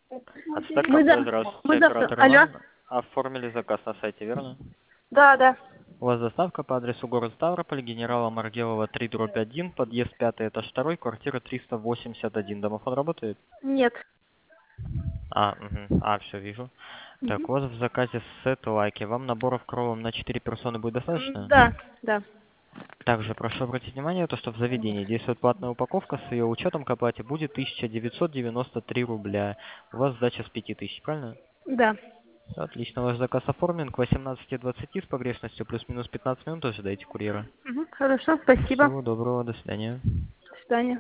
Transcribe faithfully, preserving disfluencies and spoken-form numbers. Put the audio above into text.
Ацтек Мы кафе, за... здравствуйте, Мы завтра... оператор Алло? Иван. Оформили заказ на сайте, верно? Да, да. У вас доставка по адресу город Ставрополь, генерала Маргелова три дробь один, подъезд пятый, этаж второй, квартира триста восемьдесят один. Домофон работает? Нет. А, угу. А, все, вижу. Так, Мгм. у вас в заказе сет лайки. Вам наборов кровом на четыре персоны будет М, достаточно? Да, да. Также прошу обратить внимание, то, что в заведении действует платная упаковка, с ее учетом к оплате будет тысяча девятьсот девяносто три рубля. У вас сдача с пяти тысяч, правильно? Да. Всё отлично, ваш заказ оформлен к восемнадцати двадцати с погрешностью плюс-минус пятнадцать минут ожидайте курьера. Мгм. Хорошо, спасибо. Всего доброго, до свидания. До свидания.